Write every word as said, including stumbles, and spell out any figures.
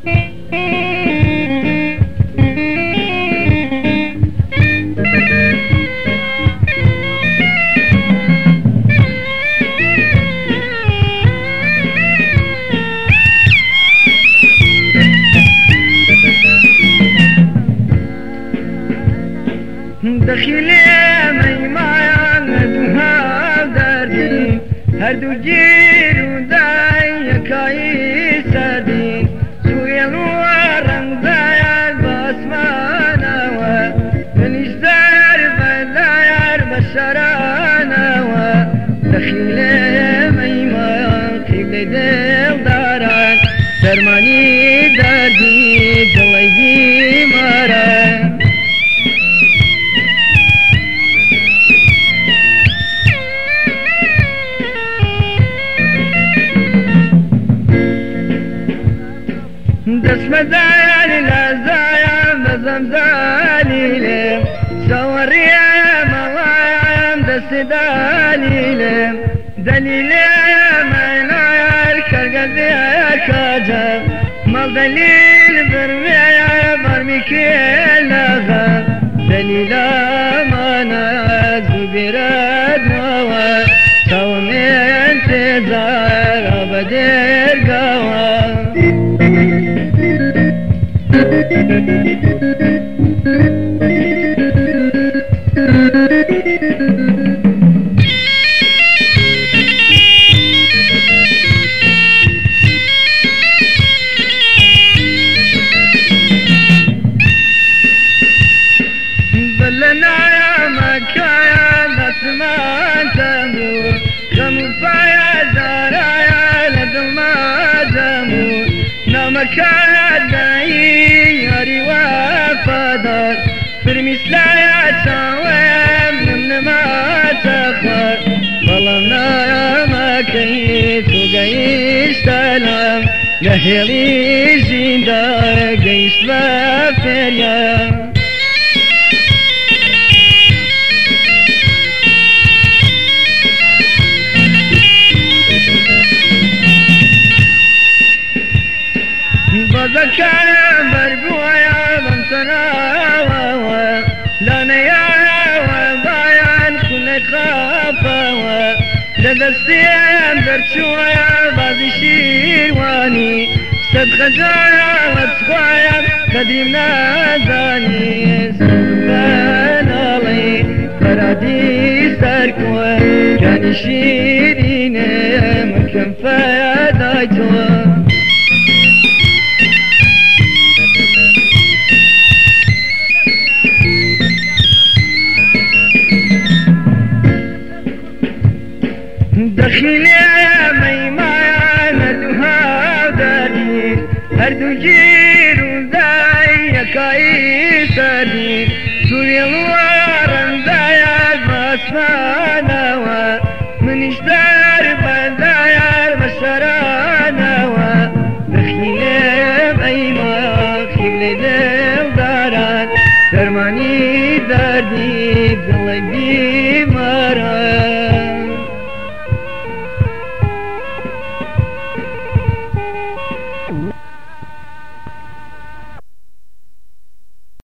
دخیلی میمان دوها دردی هر دو گیر و دای یکایی سردی سوی الورم زاید باسمانوا منیش در بلایر بشرانوا دخیلی میمان قیبل دل دارن درمانی دردی دلی بیمارن دست مداری لازایم دزم زلیلم سواریم موایم دست دلیلم دلیلم اینایر کرگزی کجم مال دلیل برمیم برمی کل نغم دلیلم آنا زبیرد موا سوم انتظار آبدر گوام بلنا يا مكايا الاسمان تمور غمفايا زرايا لدما جمور نمكايا داي ياري وفادار برمثلايا شاوام من ما تخار ظلمنا يا مكايت وقايش تلام لهيلي زندار قايش بفريا بذكر بربويا بمسنا لانا يا وبايان كل خافا لدستيان برشويا بازي شيرواني سد خجايا وتخوايا قديم نازاني سبحان الله فرادي سركوا كان شيرين مكان فيدايتوا دخیلی میمان دوها دادی هر دو گیر و دای یکایی سردی سوی الورم زاید باسمانوا منیش در بندایر بسرانوا دخیلی میمان قیبل دل دارن درمانی دردی دلی